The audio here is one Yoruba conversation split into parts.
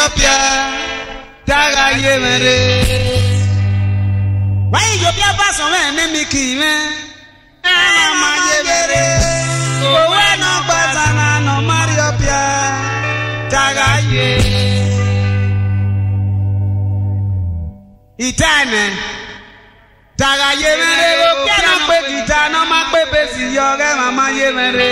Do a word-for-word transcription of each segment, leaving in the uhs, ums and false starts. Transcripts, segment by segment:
Mariopia, Taga Yemere. Why you be a person when they kill me? I'm a Yemere. Oh, when no Bazana, no Mariopia, Taga Ye. Itane, Taga Yemere, Piano Pekita, no Mape, Yoga, Mama Yemere.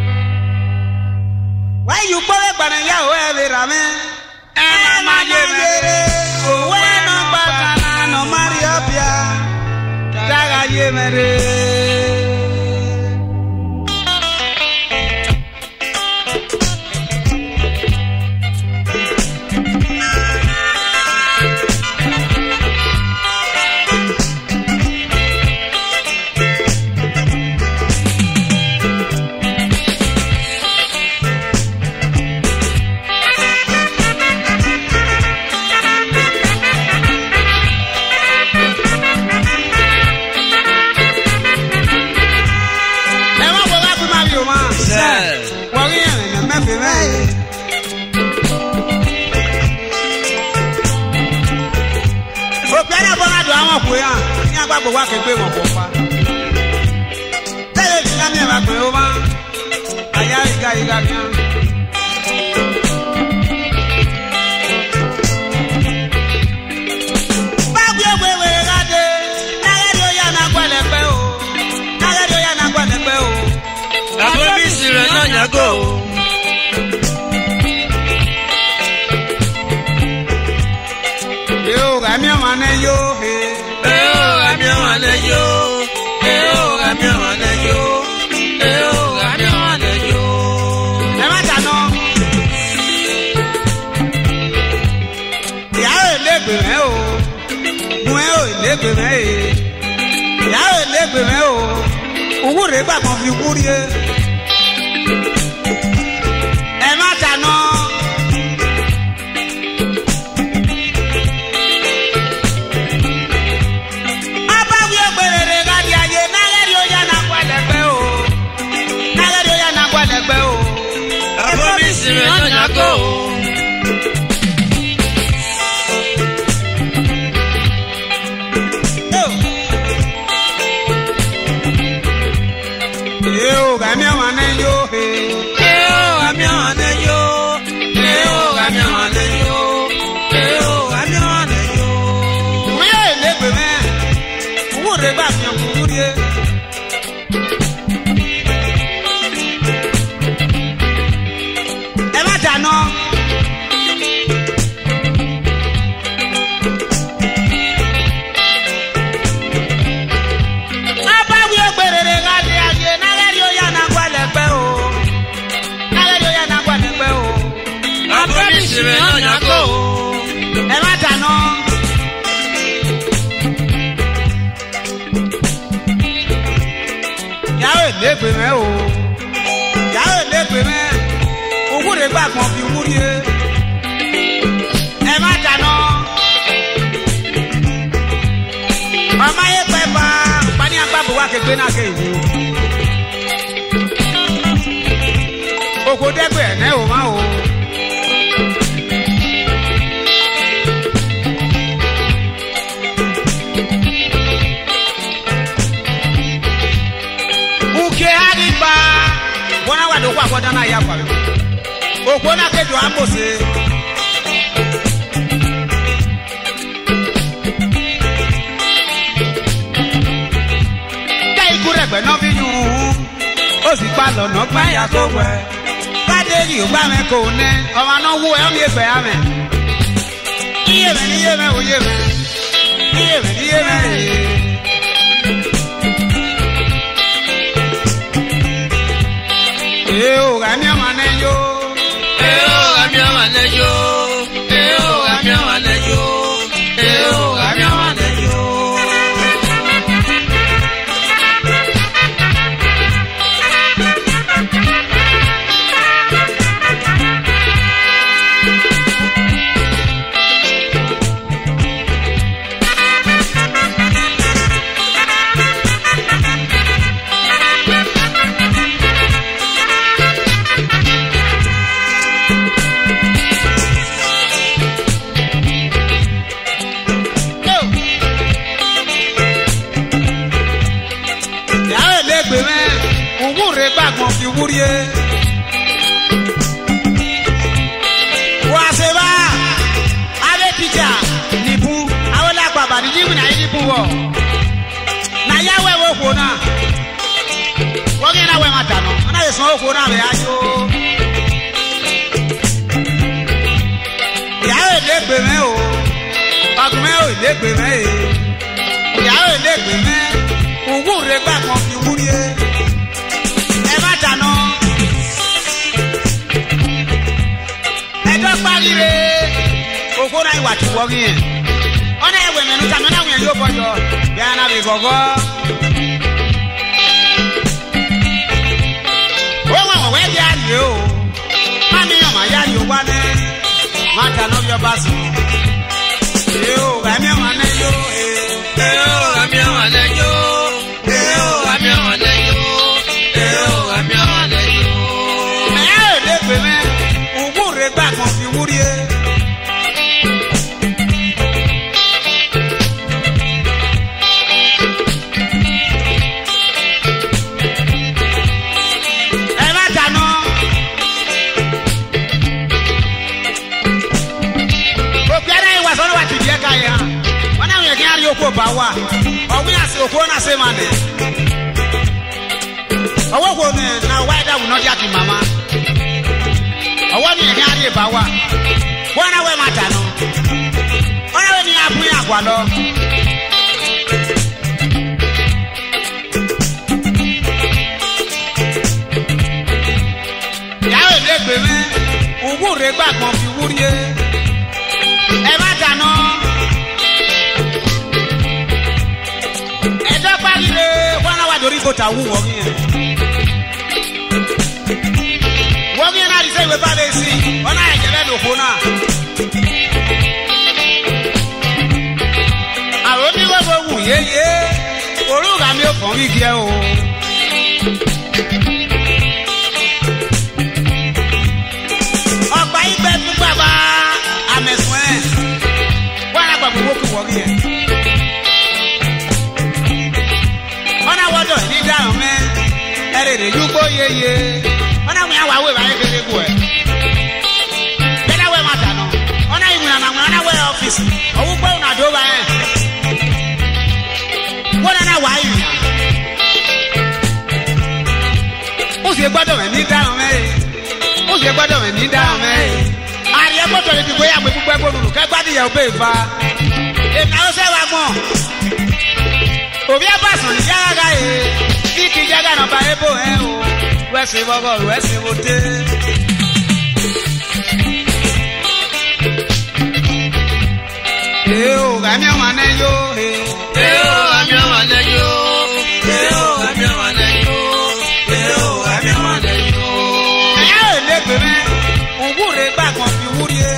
Why you put it on your way, Ramen? I'm a Yemere. Oh, when no Bazana, no Mariopia, Taga Yemere. Wa ke gbe won popa tele ti na mi ba pe o ma aya iga iga kan ba gbe we we ga de na ga do ya na gba le pe o na ga do ya na gba le pe o abo bi sire na yago yo ga mi ma ne yo he yo, eh, oh, Gamio, and yo, eh, oh, Gamio, and yo. Ematano. Yao legbe me o. Mwe o legbe me. Yao legbe me o. Ugure ba kon fi kurie. Ematano. Go. Yo, Gamio ane yo, yo, Gamio ane yo, yo, Gamio ane yo, yo, Gamio ane yo. We are never man. Who would have back your food? Legbe me o, yàrá legbe me, owó rẹ̀ gbà kan fi wúrie, ẹ má dáná. Ọmọ yẹn pẹ́ bá pani agbábọ̀ wá kékeré náà kéwì. Oko dẹ́gbẹ̀ ẹ̀ náà ò má o. Kwa kwa dana ya kwa okona kejo ambose dai kuregbe no binu o si pa lo no pa ya so we kade ri o gba me ko ne o ma no wo e mi egbe ame iye me iye me oye me iye me iye me eh o Gamio ane yo, eh o Gamio ane yo, eh o Gamio ane yo, eh o Gamio ane yo. ugure gbàgbọ́n fi wúrie. Wàṣẹ̀bá abẹ́ píjà nìbú àwọn lágbàbà ní jíwìn náà yìí bú wọ̀. Nà yáwó ẹ̀wọ̀ òkú náà. Wọ́n kí náà wẹ̀ máa dànù. Wọ́n náà yẹ sàn òkú náà bẹ̀ ayó. Ìyàwó ìlégbè mẹ́ o. Ọkùnrin ò ìlégbè mẹ́ e. Ìyàwó ìlégbè mẹ́. Ugure gbàgbọ́n fi wúrie. Ẹ má dànù. Ẹjọ́ pàgìrì. Òkú náà ìwà tí wọ́n yẹn. Ọ̀nà ẹ̀wẹ̀ mẹ́nu tàbí ọ̀nà àwọn yóò bọ̀jọ̀. Bí a náà bí gọ̀gọ́. Ó wọ̀n wọ̀ wẹ́ bí a rí o. Má mi yàn má yá rí o wá ní. Má dànù bí ọba sùn. Ee o, ẹ̀mí ọ̀hún ẹ̀ yó. Ee o, ẹ̀mí ọ̀hún ẹ̀ yó. Ee o, ẹ̀mí ọ̀hún ẹ̀ yó. Ee o, ẹ̀mí ọ̀hún ẹ̀ yó. Mẹ́ ẹ̀ lè pè mẹ́. Ugure gbàgbọ́n fi wúrie. Oko bawa ogun ase oko na se mane owo ko ne na wider will not yaki mama owo ni e ari bawa wona we mata no ona we ni abu ya kwa lo ya we le gbe me ugu re gbagbon fi wurie e mata no Dori bota wu wogi en wogi na rise we ba le si ona e jebe lo kona awo ni wo bo wu ye ye oruga mi o kon igi e o ọgbà igbe fún baba amesun e wa na gba wo ku wogi en ní dáhùn mẹ́ ẹ̀rẹ̀rẹ̀ yúgbó yeye ọ̀nà àwọn àwọn àwẹ̀ báyìí fẹ́rẹ̀ bù ẹ̀ bẹ́ẹ̀ máa dànù ọ̀nà ìwúrà náà wọn náà wẹ̀ ọ́fíìsì ọ̀wọ́ gbọ́ ọ̀nà àdó báyìí wọ́n náà wà áyù ó sì gbọ́dọ̀ mẹ́ ní dáhùn mẹ́ ó sì gbọ́dọ̀ mẹ́ ní dáhùn mẹ́ àríyá gbọ́dọ̀ lè fi gbé àgbẹ̀ púpẹ́ gbòòrò kẹ́gbádìyà òbẹ́ ìfa èmi àwọn sẹ́wà gbọ́n obi abasan yaga e kiki yaga na ba ebo e o wesi bobo wesi wote e o gami wane yo e o gami wane yo e o gami wane yo e o gami wane yo e o le gbe me ugure ba kan fi wurie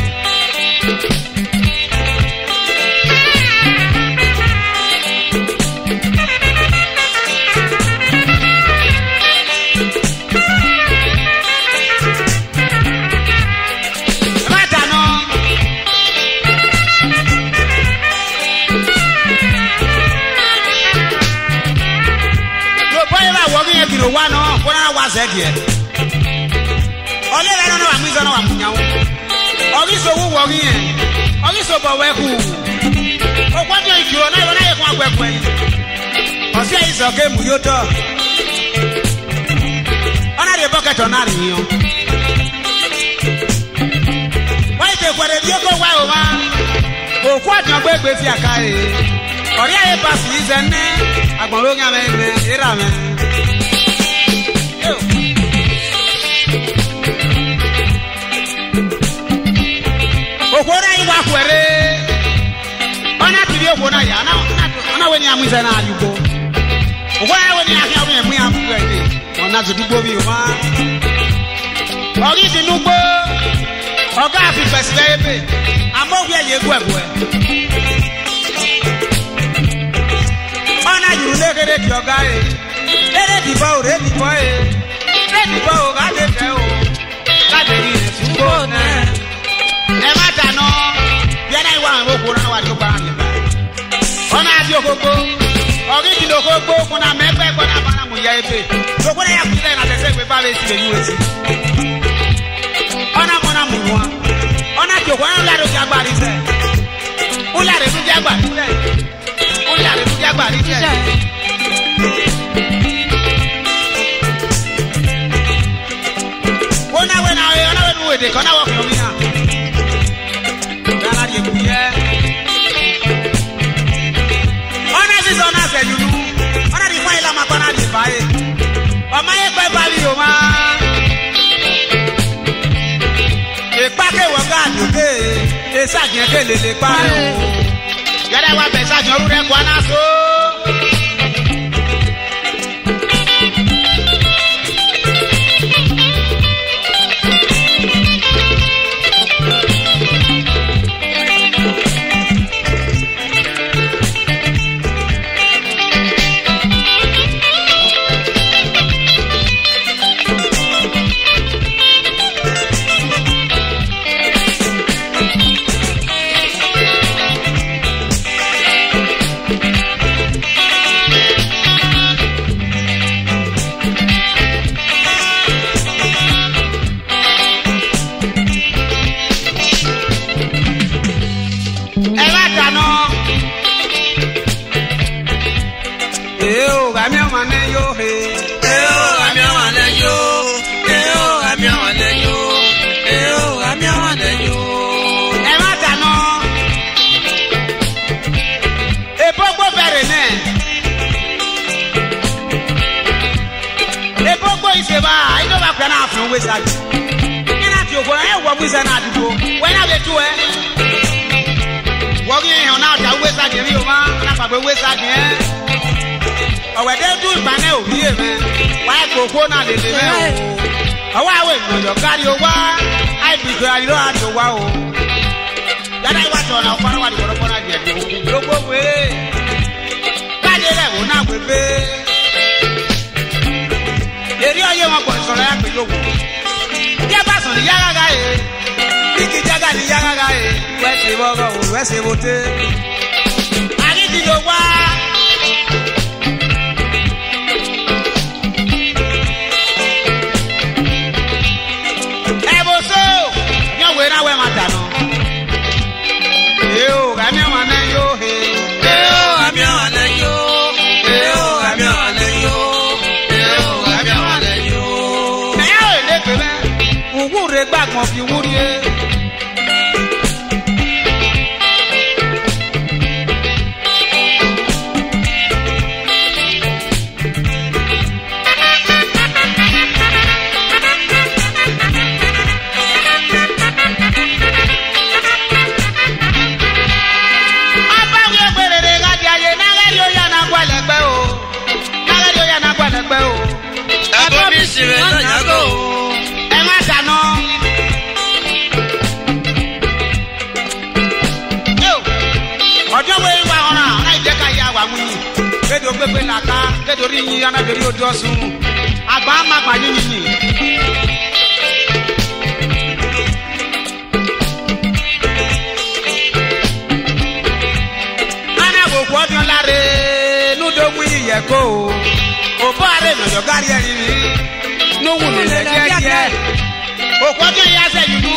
wa no kona wa zegie ole le no wa mwizo no wa munyawo ogi so wu wo yin ogi so bo we ku o kwa dio ikiro na yo na ye kun agbekwe o se iso ke mu yo to ona de bucket on na ri yo wa ite kwere bi ko wa o ma o kwa dio gbegbe fi aka e ori aye pass yi zenne agbon lo nya me me ira me okona iwa kwere ona tibi okona ya na ona weni amuze na ayugo okona weni ahia weni emu ya kwere ona zodugbo bi o ma ogi dinugbo oga afi pesile ebe amogwe ye gwegwe ona yuru legere ti oga e ere di ba o re di bo e re di ba o ga de fe o ga de ri sungo na e ma dano bi na iwa àwọn okoro na wa di pa ni ba ona abi okoko ogi di lokoko kuna mepe ko na bana mo ya ebe so kwa ya kule na tese we ba be si be yuwesi ona mona muwa ona ti kwa la ro jagbari se o la re du jagbari se o la re du jagbari se ona we na ona we nu we de kona wo ko mi na dala di ku ye ona si so na se yulu ona di fa ila ma pa na di fa e o ma ye pe ba bi o ma e pa ke wo ga du ke e sa je ke le le pa o yara wa be sa jo ru re kwa na so wizard. Ina ti ogo e wo wizard na dugo. When I get to eh. Wo gi yan na ta wizard ri o ma na pa pe wizard eh. O we de du pa na o ri e me. Wa ko ko na le le me o. O wa we no yo gari o wa. Ai bi go ari ro a to wa o. Ya dai wa to na kwa wa di ko na je de o. Lo go we. Ka de le o na we be. Eri oye wọn pọ̀ sọ̀rọ̀ ya pẹ̀lú òwò. Bí a bá sọ̀rọ̀ ní yára ye, bí kì í jágà ní yára ye, wẹ́sẹ̀ bọ́gọ̀ o, wẹ́sẹ̀ bọ́tẹ́. Àrídìjọ wá. Ẹ bó so, ní ọ̀wé náà wẹ́ máa dànù. Èyí ò rà mí ọ̀wọ́n náà yóò he. Èyí ò rà mí ọ̀wọ́n náà yóò. Èyí ò rà mí ọ̀wọ́n náà yóò. Wúre gbàgbọ́n fi wúre. Abáwí ọgbẹ̀rẹ̀rẹ̀ kájí ayé nágẹ́rì ó yá náà gbọ́lẹ̀gbẹ́ o. Nágẹ́rì ó yá náà gbọ́lẹ̀gbẹ́ o. Ẹ̀bọ́n mi sì rẹ̀ lọ́yà kó o. Ẹ má dáná. Ọjọ́ wo ìwà ọ̀ràn ọ̀nà ìjẹ́ka ya wà mú yìí. Kéde o pépé làtà, kéde orí yín anábìrì ojú ọ̀sùn. Àgbà má gbà yín yìí. Anáwó kú ọdún láre núdógún ìyẹ̀ kó o. Òbó àrẹ lọ́jọ́ gárí ẹ̀yìn rí. Núwù nílẹ̀ díẹ̀díẹ̀. Òkú ọdún ìyá sẹ́yìn mú.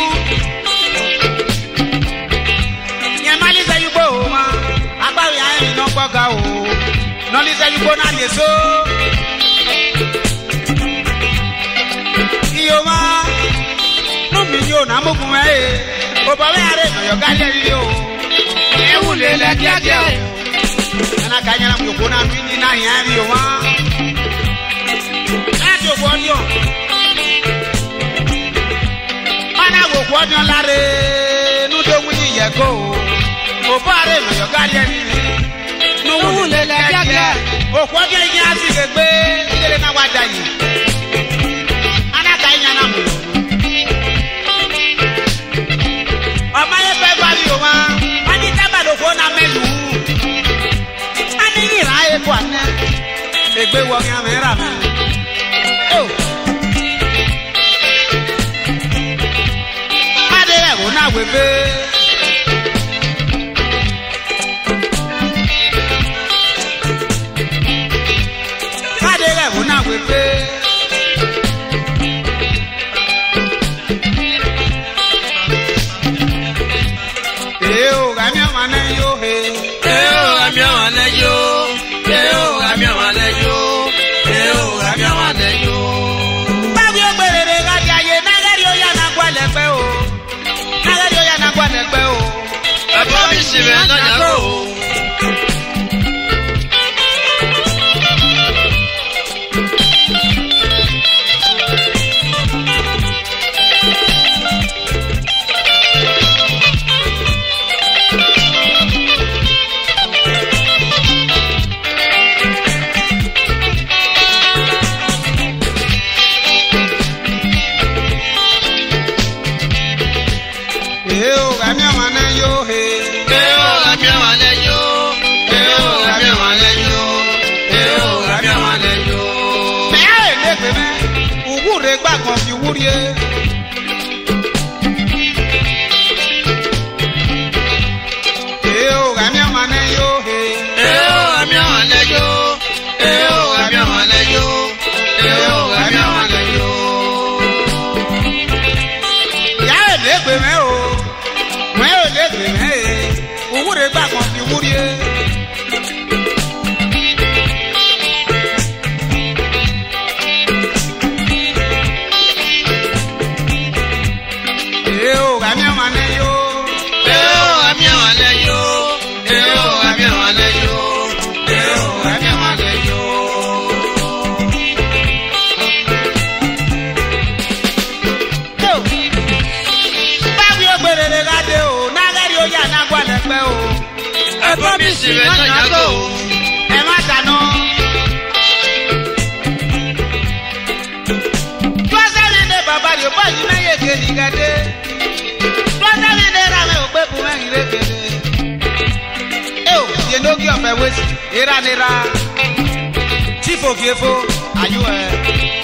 Mali se yubo ma agbawe ayin no gboga o no li se yubo na le so iyo ma no mi yo na mogun e o ba we are no yo gale ri o e wu le le kia kia o na ka nya na ko na mi ni na yan ri o ma na ti o bo ni o ana wo ko don lare nu do mu ni ye ko o bare no yo gale ni no wu le le kia o ko ge yin asi ge gbe ile na wa da yi ana ka yin na mu o ma ye pe ba bi o ma ani ta ba do ko na melu ani ni ra e ko ana egbe wo yan me ra me o ade re wo na we be mi si be no yago. Gbàgbọ́n fi wúrie. Ee o, àmì ọmọ náà yóò he. Ee o, àmì ọmọ náà yóò. Ee o, àmì ọmọ náà yóò. Ee o, àmì ọmọ náà yóò. Ìyá ẹ̀ lè gbè mẹ́ o, wọ́n ẹ̀ lè gbè mẹ́ e, òwúre gbàgbọ́n fi wúrie. Ẹ̀bọ́n mi sì rẹ̀ náà yàgò. Ẹ má dáná. Tọ́sẹ̀lì ní bàbá rẹ̀ bọ́ yìí mẹ́yẹ kejì gẹ́dẹ́. Tọ́sẹ̀lì ní ra mi ò pé kú mẹ́rin lé kéde. Ẹ ò yẹ lókè ọ̀fẹ́ wẹ́sì, ìranira. Chief Ogiefo, are you ẹ?